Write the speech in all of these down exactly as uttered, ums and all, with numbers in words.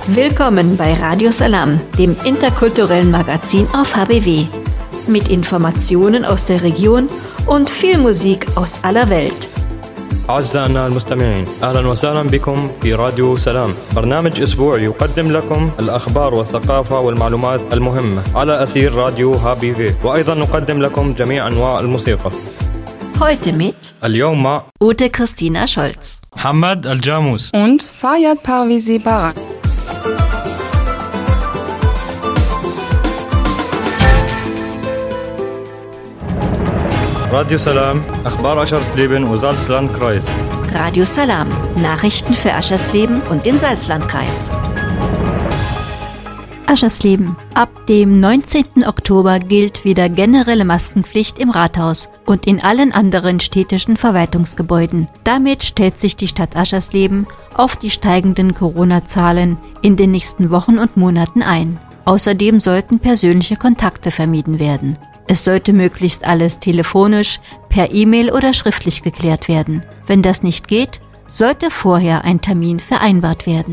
Willkommen bei Radio Salam, dem interkulturellen Magazin auf H B W. Mit Informationen aus der Region und viel Musik aus aller Welt. أعزائنا المستمعين، أهلا وسهلا بكم في راديو سلام، برنامج أسبوعي يقدم لكم الأخبار والثقافة والمعلومات المهمة على أثير راديو ها بي في، وأيضا نقدم لكم جميع أنواع الموسيقى. Heute mit اليوم مع Ute Christina Scholz, محمد الجاموس und Fayad Parvizi Barak. راديو سلام، أخبار Aschersleben und Salzlandkreis. Radio Salam, Nachrichten für Aschersleben und den Salzlandkreis. Aschersleben. Ab dem neunzehnten Oktober gilt wieder generelle Maskenpflicht im Rathaus und in allen anderen städtischen Verwaltungsgebäuden. Damit stellt sich die Stadt Aschersleben auf die steigenden Corona-Zahlen in den nächsten Wochen und Monaten ein. Außerdem sollten persönliche Kontakte vermieden werden. Es sollte möglichst alles telefonisch, per E-Mail oder schriftlich geklärt werden. Wenn das nicht geht, sollte vorher ein Termin vereinbart werden.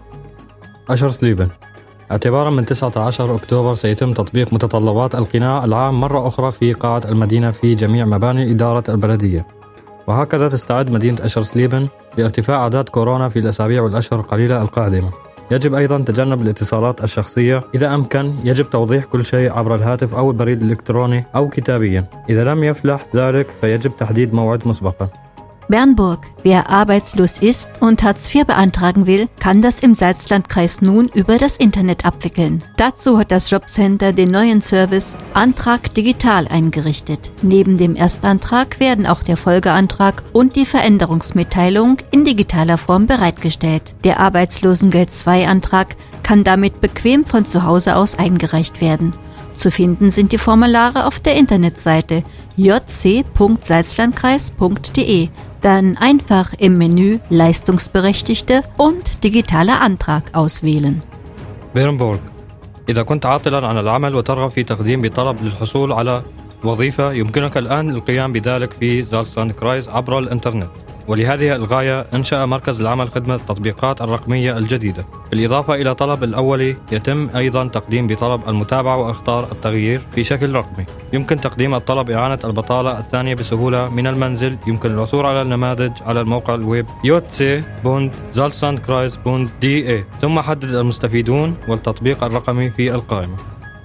Aschersleben. اعتبارا من تسعة عشر أكتوبر سيتم تطبيق متطلبات القناع العام مرة أخرى في قاعة المدينة في جميع مباني إدارة البلدية، وهكذا تستعد مدينة أشرسليبن لارتفاع أعداد كورونا في الأسابيع والأشهر القليلة القادمة. يجب أيضا تجنب الاتصالات الشخصية، إذا أمكن يجب توضيح كل شيء عبر الهاتف أو البريد الإلكتروني أو كتابيا. إذا لم يفلح ذلك فيجب تحديد موعد مسبقا. Bernburg. Wer arbeitslos ist und Hartz vier beantragen will, kann das im Salzlandkreis nun über das Internet abwickeln. Dazu hat das Jobcenter den neuen Service Antrag digital eingerichtet. Neben dem Erstantrag werden auch der Folgeantrag und die Veränderungsmitteilung in digitaler Form bereitgestellt. Der Arbeitslosengeld zwei Antrag kann damit bequem von zu Hause aus eingereicht werden. Zu finden sind die Formulare auf der Internetseite j c punkt salzlandkreis punkt d e. Dann einfach im Menü Leistungsberechtigte und digitaler Antrag auswählen. بيرنبورغ. إذا كنت عاطلا عن العمل وترغب في تقديم بطلب للحصول على وظيفة، يمكنك الآن القيام بذلك في زالسلاندكرايز عبر الإنترنت. ولهذه الغاية أنشأ مركز العمل خدمة التطبيقات الرقمية الجديدة. بالإضافة إلى طلب الأولي، يتم أيضا تقديم بطلب المتابعة واختار التغيير في شكل رقمي. يمكن تقديم الطلب إعانة البطالة الثانية بسهولة من المنزل. يمكن العثور على النماذج على الموقع الويب يوتسي بوند زالسلاندكرايز بوند دي اي، ثم حدد المستفيدون والتطبيق الرقمي في القائمة.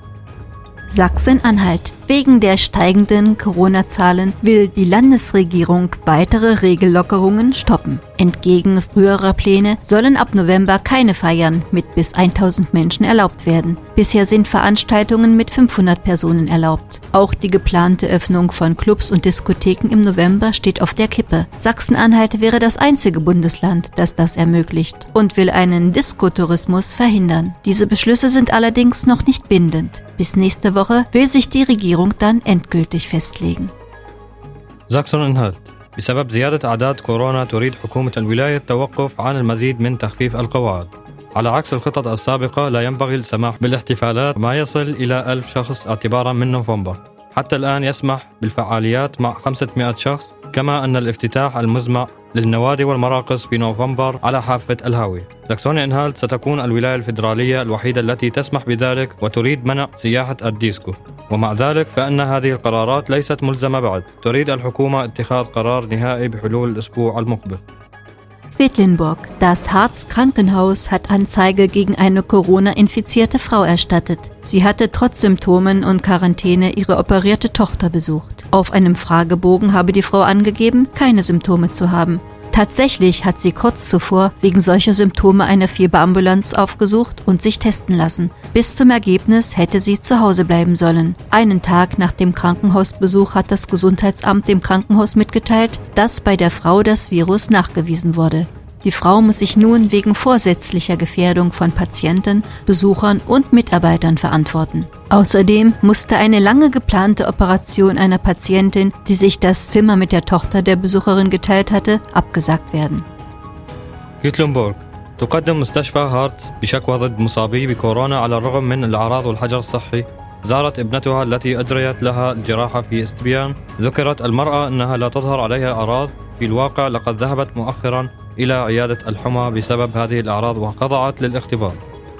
Sachsen-Anhalt. Wegen der steigenden Corona-Zahlen will die Landesregierung weitere Regellockerungen stoppen. Entgegen früherer Pläne sollen ab November keine Feiern mit bis tausend Menschen erlaubt werden. Bisher sind Veranstaltungen mit fünfhundert Personen erlaubt. Auch die geplante Öffnung von Clubs und Diskotheken im November steht auf der Kippe. Sachsen-Anhalt wäre das einzige Bundesland, das das ermöglicht und will einen Diskotourismus verhindern. Diese Beschlüsse sind allerdings noch nicht bindend. Bis nächste Woche will sich die Regierung dann endgültig festlegen. Sachsen-Anhalt. بسبب زيادة أعداد كورونا تريد حكومة الولاية التوقف عن المزيد من تخفيف القواعد. على عكس الخطط السابقة، لا ينبغي السماح بالاحتفالات ما يصل إلى ألف شخص اعتبارا من نوفمبر. حتى الآن يسمح بالفعاليات مع خمسمائة شخص، كما أن الافتتاح المزمع للنوادي والمراقص في نوفمبر على حافة الهاوية. ساكسوني-أنهالت ستكون الولاية الفيدرالية الوحيدة التي تسمح بذلك وتريد منع سياحة الديسكو، ومع ذلك فإن هذه القرارات ليست ملزمة بعد. تريد الحكومة اتخاذ قرار نهائي بحلول الأسبوع المقبل. Quedlinburg. Das Harz-Krankenhaus hat Anzeige gegen eine Corona-infizierte Frau erstattet. Sie hatte trotz Symptomen und Quarantäne ihre operierte Tochter besucht. Auf einem Fragebogen habe die Frau angegeben, keine Symptome zu haben. Tatsächlich hat sie kurz zuvor wegen solcher Symptome eine Fieberambulanz aufgesucht und sich testen lassen. Bis zum Ergebnis hätte sie zu Hause bleiben sollen. Einen Tag nach dem Krankenhausbesuch hat das Gesundheitsamt dem Krankenhaus mitgeteilt, dass bei der Frau das Virus nachgewiesen wurde. Die Frau muss sich nun wegen vorsätzlicher Gefährdung von Patienten, Besuchern und Mitarbeitern verantworten. Außerdem musste eine lange geplante Operation einer Patientin, die sich das Zimmer mit der Tochter der Besucherin geteilt hatte, abgesagt werden. Quedlinburg. تقدم مستشفى هارت بشكوى ضد مصابي بكورونا على الرغم من الأعراض والحجر الصحي. زارت ابنتها التي أجريت لها الجراحة في استبيان. ذكرت المرأة أنها لا تظهر عليها أعراض. في الواقع لقد ذهبت مؤخرا إلى عيادة الحمى بسبب هذه الأعراض وخضعت للاختبار.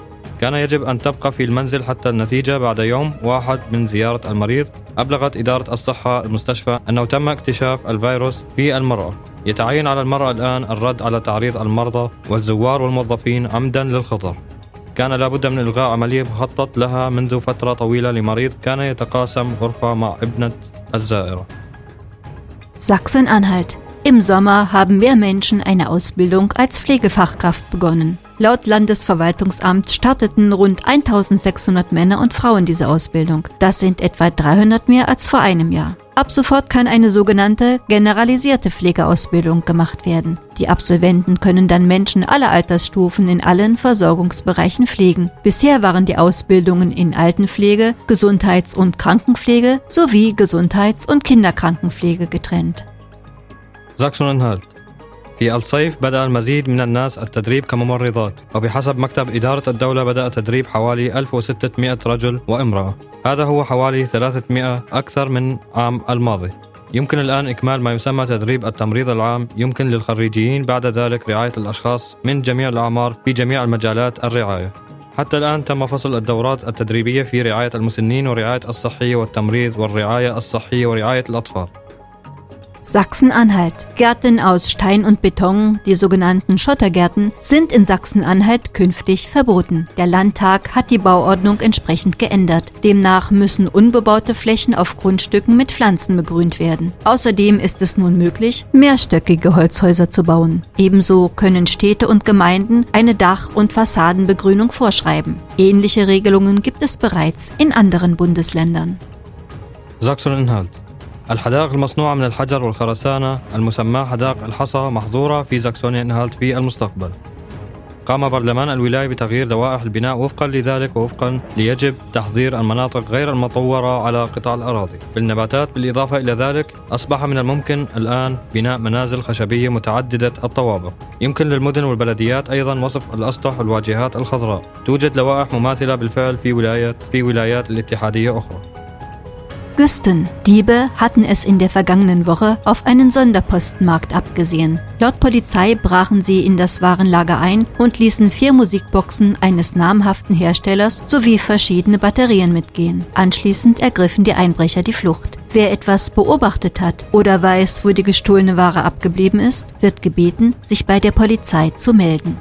كان يجب أن تبقى في المنزل حتى النتيجة بعد يوم واحد من زيارة المريض. أبلغت إدارة الصحة المستشفى أنه تم اكتشاف الفيروس في المرأة. يتعين على المرأة الآن الرد على تعريض المرضى والزوار والموظفين عمدا للخطر. كان لابد من إلغاء عملية مخطط لها منذ فترة طويلة لمريض كان يتقاسم غرفة مع ابنة الزائرة. Sachsen-Anhalt. Im Sommer haben mehr Menschen eine Ausbildung als Pflegefachkraft begonnen. Laut Landesverwaltungsamt starteten rund eintausendsechshundert Männer und Frauen diese Ausbildung. Das sind etwa dreihundert mehr als vor einem Jahr. Ab sofort kann eine sogenannte generalisierte Pflegeausbildung gemacht werden. Die Absolventen können dann Menschen aller Altersstufen in allen Versorgungsbereichen pflegen. Bisher waren die Ausbildungen in Altenpflege, Gesundheits- und Krankenpflege sowie Gesundheits- und Kinderkrankenpflege getrennt. ساكسون-أنهالت. في الصيف بدأ المزيد من الناس التدريب كممرضات، وبحسب مكتب إدارة الدولة بدأ تدريب حوالي ألف وستمائة رجل وامرأة. هذا هو حوالي ثلاثمائة أكثر من عام الماضي. يمكن الآن إكمال ما يسمى تدريب التمريض العام. يمكن للخريجين بعد ذلك رعاية الأشخاص من جميع الأعمار في جميع المجالات الرعاية. حتى الآن تم فصل الدورات التدريبية في رعاية المسنين ورعاية الصحية والتمريض والرعاية الصحية ورعاية الأطفال. Sachsen-Anhalt. Gärten aus Stein und Beton, die sogenannten Schottergärten, sind in Sachsen-Anhalt künftig verboten. Der Landtag hat die Bauordnung entsprechend geändert. Demnach müssen unbebaute Flächen auf Grundstücken mit Pflanzen begrünt werden. Außerdem ist es nun möglich, mehrstöckige Holzhäuser zu bauen. Ebenso können Städte und Gemeinden eine Dach- und Fassadenbegrünung vorschreiben. Ähnliche Regelungen gibt es bereits in anderen Bundesländern. Sachsen-Anhalt. الحدائق المصنوعة من الحجر والخرسانة المسماة حدائق الحصى محظورة في ساكسونيا-أنهالت في المستقبل. قام برلمان الولاية بتغيير لوائح البناء وفقا لذلك ووفقا ليجب تحضير المناطق غير المطورة على قطع الأراضي بالنباتات. بالإضافة إلى ذلك أصبح من الممكن الآن بناء منازل خشبية متعددة الطوابق. يمكن للمدن والبلديات أيضا وصف الأسطح والواجهات الخضراء. توجد لوائح مماثلة بالفعل في ولايات في ولايات الاتحادية أخرى. Güsten. Diebe hatten es in der vergangenen Woche auf einen Sonderpostenmarkt abgesehen. Laut Polizei brachen sie in das Warenlager ein und ließen vier Musikboxen eines namhaften Herstellers sowie verschiedene Batterien mitgehen. Anschließend ergriffen die Einbrecher die Flucht. Wer etwas beobachtet hat oder weiß, wo die gestohlene Ware abgeblieben ist, wird gebeten, sich bei der Polizei zu melden.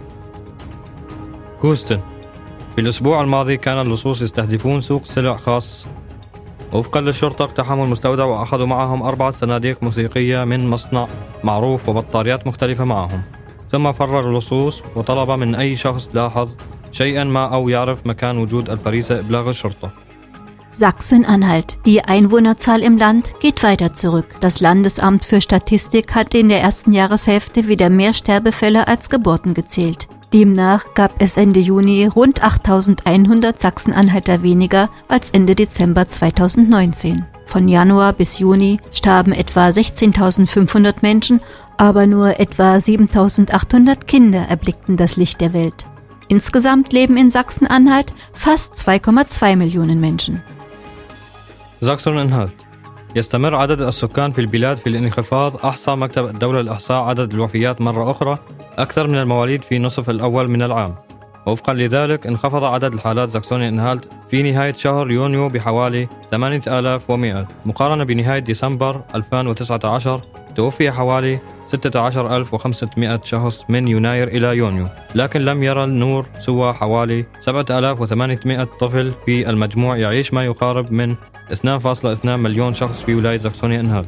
Güsten. في الأسبوع الماضي كان اللصوص يستهدفون سوق سلع خاص. وفقا للشرطة اقتحموا المستودع وأخذوا معهم أربعة صناديق موسيقية من مصنع معروف وبطاريات مختلفة معهم. ثم فرر اللصوص وطلب من أي شخص لاحظ شيئا ما أو يعرف مكان وجود الفريسة إبلاغ الشرطة. Sachsen-Anhalt. Die Einwohnerzahl im Land geht weiter zurück. Das Landesamt für Statistik hatte in der ersten Jahreshälfte wieder mehr Sterbefälle als Geburten gezählt. Demnach gab es Ende Juni rund achttausendeinhundert Sachsen-Anhalter weniger als Ende Dezember zweitausendneunzehn. Von Januar bis Juni starben etwa sechzehntausendfünfhundert Menschen, aber nur etwa siebentausendachthundert Kinder erblickten das Licht der Welt. Insgesamt leben in Sachsen-Anhalt fast zwei Komma zwei Millionen Menschen. Sachsen-Anhalt. يستمر عدد السكان في البلاد في الانخفاض. أحصى مكتب الدولة الإحصاء عدد الوفيات مرة أخرى أكثر من المواليد في نصف الأول من العام. وفقا لذلك انخفض عدد الحالات ساكسونيا-أنهالت في نهاية شهر يونيو بحوالي ثمانية آلاف ومئة مقارنة بنهاية ديسمبر ألفين وتسعة عشر. توفي حوالي ستة عشر ألف وخمسمائة شخص من يناير إلى يونيو، لكن لم يرى النور سوى حوالي سبعة آلاف وثمانمائة طفل. في المجموع يعيش ما يقارب من اثنين فاصلة اثنين مليون شخص في ولاية ساكسونيا-أنهالت.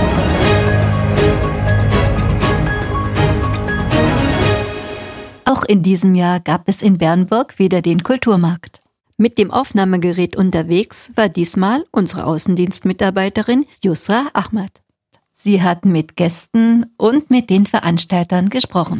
Auch in diesem Jahr gab es in Bernburg wieder den Kulturmarkt. Mit dem Aufnahmegerät unterwegs war diesmal unsere Außendienstmitarbeiterin Yusra Ahmad. Sie hat mit Gästen und mit den Veranstaltern gesprochen.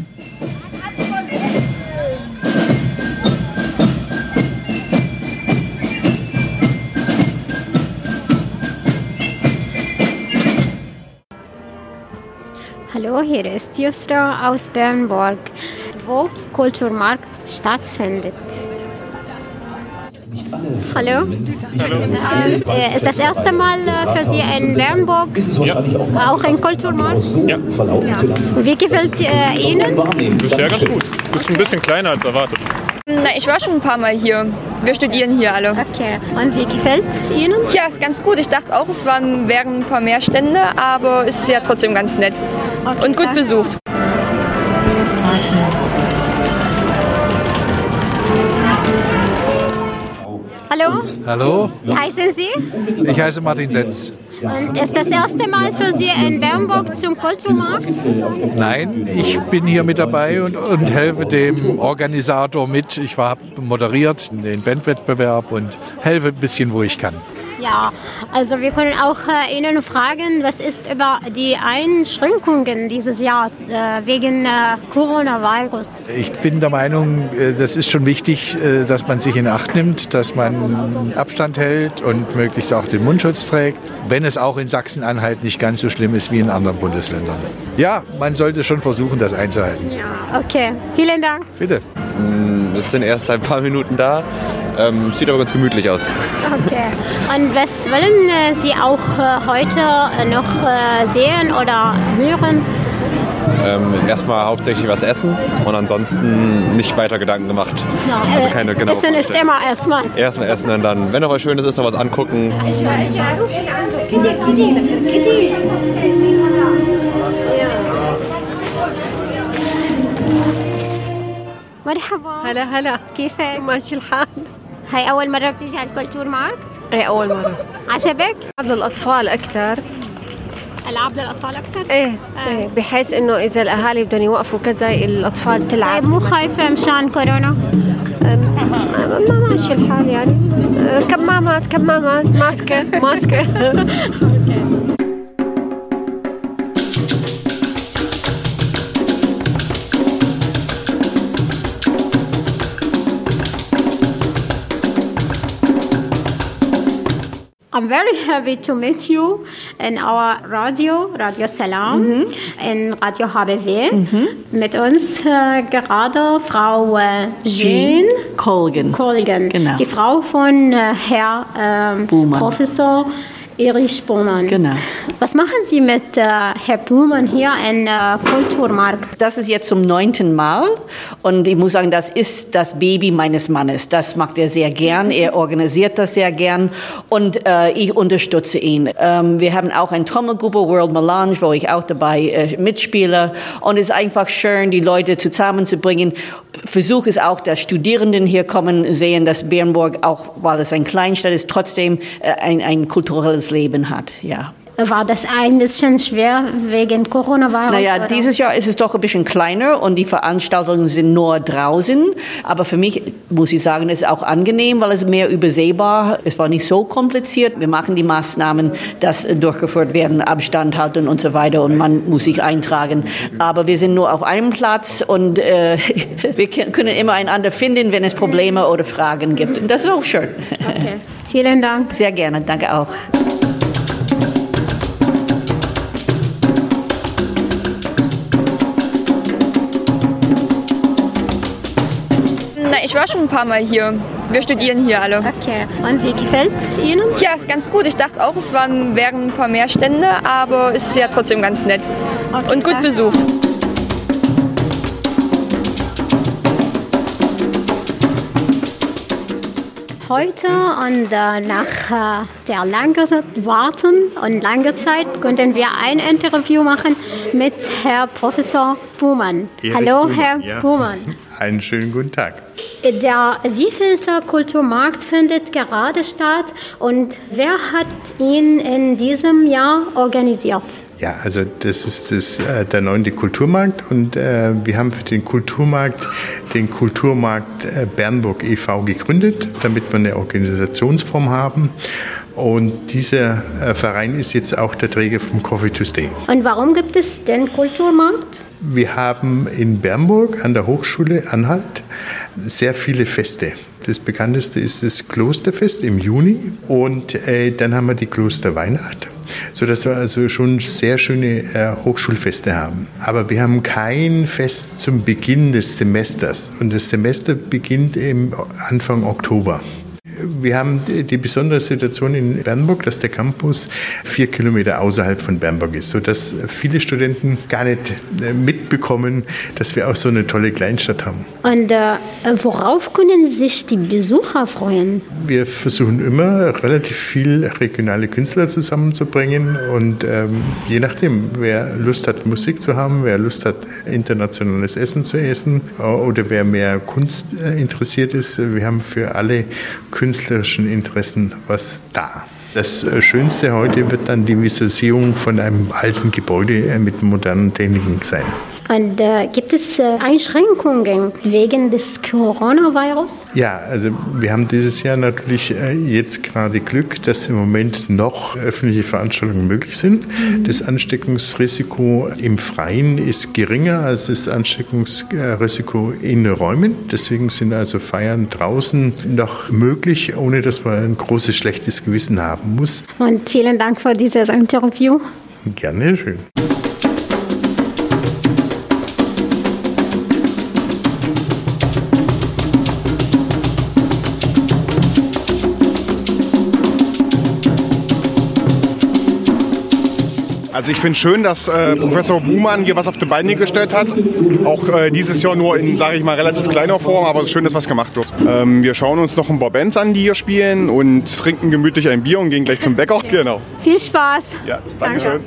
Hallo, hier ist Yusra aus Bernburg, wo Kulturmarkt stattfindet. Hallo. Ähm, äh, ist das erste Mal äh, für Sie in Bernburg? Ja. Auch ein Kulturmarkt? Ja. Ja. Wie gefällt äh, Ihnen? Bisher ganz gut. Ist ein bisschen kleiner als erwartet. Na, ich war schon ein paar Mal hier. Wir studieren hier alle. Okay. Und wie gefällt Ihnen? Ja, ist ganz gut. Ich dachte auch, es waren, wären ein paar mehr Stände, aber es ist ja trotzdem ganz nett. Okay, Und gut danke. besucht. Hallo. Hallo, Wie heißen Sie? ich heiße Martin Setz. Und ist das erste Mal für Sie in Bernburg zum Kulturmarkt? Nein, ich bin hier mit dabei und, und helfe dem Organisator mit. Ich habe moderiert den Bandwettbewerb und helfe ein bisschen, wo ich kann. Ja, also wir können auch äh, Ihnen fragen, was ist über die Einschränkungen dieses Jahr äh, wegen äh, Coronavirus? Ich bin der Meinung, äh, das ist schon wichtig, äh, dass man sich in Acht nimmt, dass man Abstand hält und möglichst auch den Mundschutz trägt, wenn es auch in Sachsen-Anhalt nicht ganz so schlimm ist wie in anderen Bundesländern. Ja, man sollte schon versuchen, das einzuhalten. Ja, okay. Vielen Dank. Bitte. Wir sind erst seit ein paar Minuten da. Ähm, sieht aber ganz gemütlich aus. Okay. Und was wollen äh, Sie auch äh, heute äh, noch äh, sehen oder hören? Ähm, erstmal hauptsächlich was essen und ansonsten nicht weiter Gedanken gemacht. Ja, Also äh, keine genaue Essen ist Vorstellung. immer erstmal. Erstmal essen und dann, wenn noch was Schönes ist, noch was angucken. مرحبا. هلا هلا كيفك؟ ماشي الحال. هاي أول مرة بتيجي على الكولتور ماركت؟ ايه اول مره عجبك؟ للاطفال اكثر. ألعاب للأطفال أكثر؟ ايه ايه بحيث انه اذا الاهالي بدهم يوقفوا كذا الاطفال تلعب. طيب مو خايفة مشان كورونا؟ ما ماشي الحال يعني. كمامات كمامات ماسكه ماسكه. I'm very happy to meet you in our radio, Radio Salam, mhm. in Radio H B W. Mhm. Mit uns äh, gerade Frau äh, Jean Colgan. Colgan, Genau. Die Frau von äh, Herr äh, Professor Erich Buhmann. Genau. Was machen Sie mit äh, Herrn Buhmann hier im äh, Kulturmarkt? Das ist jetzt zum neunten Mal und ich muss sagen, das ist das Baby meines Mannes. Das macht er sehr gern, er organisiert das sehr gern und äh, ich unterstütze ihn. Ähm, wir haben auch eine Trommelgruppe, World Melange, wo ich auch dabei äh, mitspiele und es ist einfach schön, die Leute zusammenzubringen. Versuch ist auch, dass Studierenden hier kommen, sehen, dass Bernburg, auch weil es eine Kleinstadt ist, trotzdem äh, ein, ein kulturelles Leben hat, ja. War das ein bisschen schwer wegen Coronavirus? Naja, oder? Dieses Jahr ist es doch ein bisschen kleiner und die Veranstaltungen sind nur draußen. Aber für mich, muss ich sagen, ist es auch angenehm, weil es mehr übersehbar. Es war nicht so kompliziert. Wir machen die Maßnahmen, dass durchgeführt werden, Abstand halten und so weiter und man muss sich eintragen. Aber wir sind nur auf einem Platz und äh, wir können immer einander finden, wenn es Probleme oder Fragen gibt. Und das ist auch schön. Okay. Vielen Dank. Sehr gerne, danke auch. Ich war schon ein paar Mal hier. Wir studieren hier alle. Okay. Und wie gefällt Ihnen? Ja, ist ganz gut. Ich dachte auch, es waren, wären ein paar mehr Stände, aber es ist ja trotzdem ganz nett. Okay, Und gut danke. besucht. Heute und äh, nach äh, der langen Warten und langer Zeit konnten wir ein Interview machen mit Herrn Professor Buhmann. Erich Hallo, Buhmann, Herr ja. Buhmann. Einen schönen guten Tag. Der wievielte Kulturmarkt findet gerade statt und wer hat ihn in diesem Jahr organisiert? Ja, also das ist das, äh, der neunte Kulturmarkt und äh, wir haben für den Kulturmarkt den Kulturmarkt äh, Bernburg e V gegründet, damit wir eine Organisationsform haben. Und dieser äh, Verein ist jetzt auch der Träger vom Coffee to Stay. Und warum gibt es den Kulturmarkt? Wir haben in Bernburg an der Hochschule Anhalt sehr viele Feste. Das bekannteste ist das Klosterfest im Juni und äh, dann haben wir die Klosterweihnacht, sodass wir also schon sehr schöne äh, Hochschulfeste haben. Aber wir haben kein Fest zum Beginn des Semesters und das Semester beginnt im Anfang Oktober. Wir haben die besondere Situation in Bernburg, dass der Campus vier Kilometer außerhalb von Bernburg ist, sodass viele Studenten gar nicht mitbekommen, dass wir auch so eine tolle Kleinstadt haben. Und äh, worauf können sich die Besucher freuen? Wir versuchen immer, relativ viel regionale Künstler zusammenzubringen und ähm, je nachdem, wer Lust hat, Musik zu haben, wer Lust hat, internationales Essen zu essen oder wer mehr Kunst äh, interessiert ist, wir haben für alle künstlerischen Interessen was da. Das Schönste heute wird dann die Visualisierung von einem alten Gebäude mit modernen Techniken sein. Und äh, gibt es äh, Einschränkungen wegen des Coronavirus? Ja, also wir haben dieses Jahr natürlich äh, jetzt gerade Glück, dass im Moment noch öffentliche Veranstaltungen möglich sind. Mhm. Das Ansteckungsrisiko im Freien ist geringer als das Ansteckungsrisiko in Räumen. Deswegen sind also Feiern draußen noch möglich, ohne dass man ein großes schlechtes Gewissen haben muss. Und vielen Dank für dieses Interview. Gerne, schön. Also ich finde schön, dass äh, Professor Buhmann hier was auf die Beine gestellt hat. Auch äh, dieses Jahr nur in, sage ich mal, relativ kleiner Form, aber es ist schön, dass was gemacht wird. Ähm, wir schauen uns noch ein paar Bands an, die hier spielen und trinken gemütlich ein Bier und gehen gleich zum Bäcker. Genau. Viel Spaß. Ja, danke schön.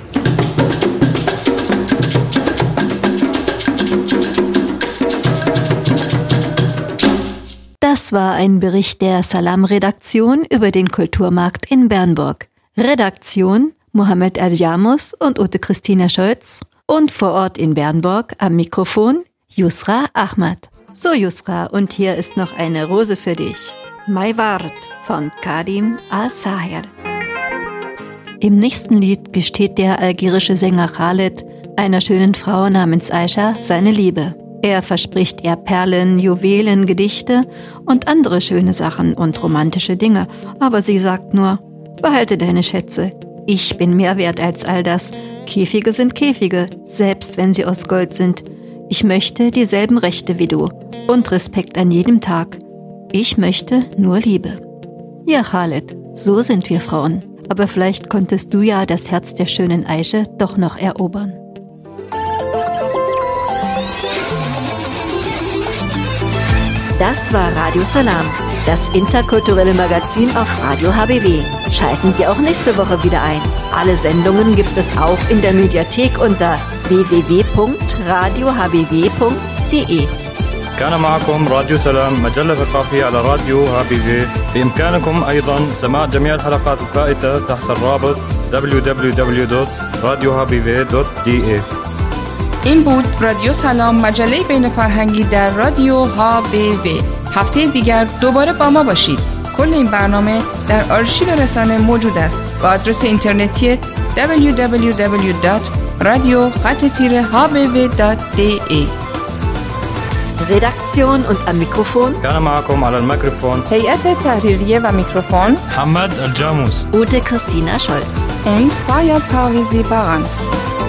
Das war ein Bericht der Salam-Redaktion über den Kulturmarkt in Bernburg. Redaktion Mohamed Al-Jamus und Ute Christina Scholz und vor Ort in Bernburg am Mikrofon Yusra Ahmad. So Yusra, und hier ist noch eine Rose für dich. Mai Ward von Karim Al-Sahir. Im nächsten Lied gesteht der algerische Sänger Khaled einer schönen Frau namens Aisha seine Liebe. Er verspricht ihr Perlen, Juwelen, Gedichte und andere schöne Sachen und romantische Dinge, aber sie sagt nur, behalte deine Schätze. Ich bin mehr wert als all das. Käfige sind Käfige, selbst wenn sie aus Gold sind. Ich möchte dieselben Rechte wie du und Respekt an jedem Tag. Ich möchte nur Liebe. Ja, Khaled, so sind wir Frauen. Aber vielleicht konntest du ja das Herz der schönen Aisha doch noch erobern. Das war Radio Salam, das interkulturelle Magazin auf Radio H B W. Schalten Sie auch nächste Woche wieder ein. Alle Sendungen gibt es auch in der Mediathek unter w w w punkt radio h b w punkt d e. كان معكم راديو سلام مجلة ثقافية على راديو ها بي في. بإمكانكم أيضا سماع جميع الحلقات الفائتة تحت الرابط دبلیو دبلیو دبلیو دات رادیو ها بی وی دات دی ای. این بود رادیو سلام، مجله بین فرهنگی در رادیو ها بی وی. هفته دیگر دوباره با ما باشید. کل این برنامه در آرشیو رسانه موجود است با آدرس اینترنتی دبلیو دبلیو دبلیو دات رادیو خط تیره ها بی وی دات دی ای. Redaktion und am Mikrofon كان معكم على الميكروفون هيئة تحريرية وميكروفون محمد الجاموس Ute Christina Scholz und Fayad Parvizi Baran.